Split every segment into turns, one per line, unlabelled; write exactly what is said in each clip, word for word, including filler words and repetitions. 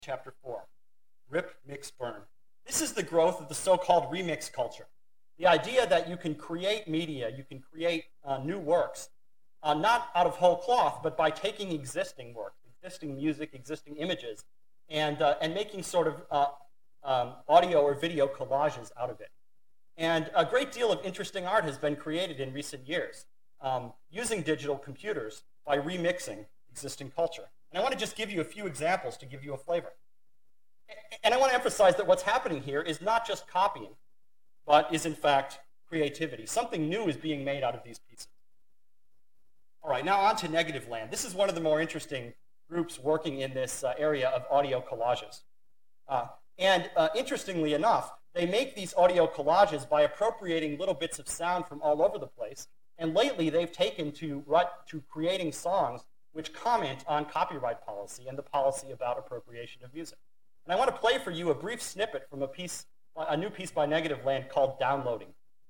Chapter four, Rip, Mix, Burn. This is the growth of the so-called remix culture. The idea that you can create media, you can create uh, new works, uh, not out of whole cloth, but by taking existing work, existing music, existing images, and, uh, and making sort of uh, um, audio or video collages out of it. And a great deal of interesting art has been created in recent years um, using digital computers by remixing existing culture. And I want to just give you a few examples to give you a flavor. And I want to emphasize that what's happening here is not just copying, but is in fact creativity. Something new is being made out of these pieces. All right, now on to Negative Land. This is one of the more interesting groups working in this uh, area of audio collages. Uh, and uh, interestingly enough, they make these audio collages by appropriating little bits of sound from all over the place. And lately, they've taken to, to creating songs which comment on copyright policy and the policy about appropriation of music. And I want to play for you a brief snippet from a piece, a new piece by Negative Land called Downloading.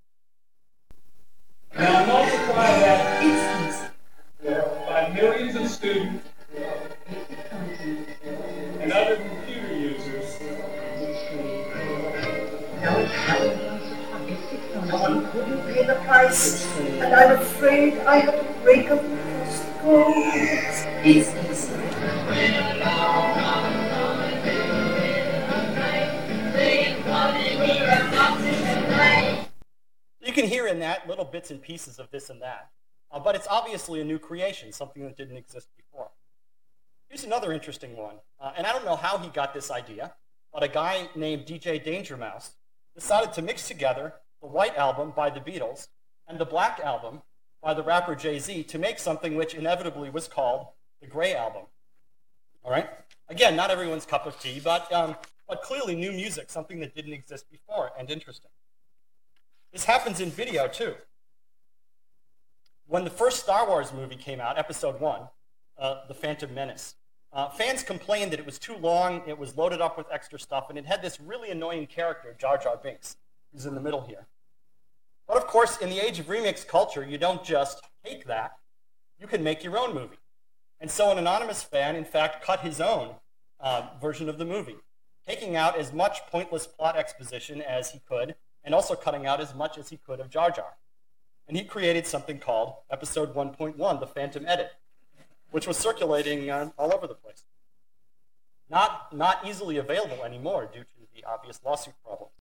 Now multiply that by millions of students and other computer users.
No one couldn't pay the price, and I'm afraid I have to break up the gold. It's easy.
You can hear in that little bits and pieces of this and that, uh, but it's obviously a new creation, something that didn't exist before. Here's another interesting one, uh, and I don't know how he got this idea, but a guy named D J Danger Mouse decided to mix together the White Album by the Beatles and the Black Album by the rapper Jay-Z to make something which inevitably was called the Gray Album. All right? Again, not everyone's cup of tea, but, um, but clearly new music, something that didn't exist before and interesting. This happens in video, too. When the first Star Wars movie came out, Episode one, uh, The Phantom Menace, uh, fans complained that it was too long, it was loaded up with extra stuff, and it had this really annoying character, Jar Jar Binks, who's in the middle here. But of course, in the age of remix culture, you don't just take that, you can make your own movie. And so an anonymous fan, in fact, cut his own uh, version of the movie, taking out as much pointless plot exposition as he could, and also cutting out as much as he could of Jar Jar. And he created something called Episode one point one, The Phantom Edit, which was circulating uh, all over the place. Not, not easily available anymore due to the obvious lawsuit problem.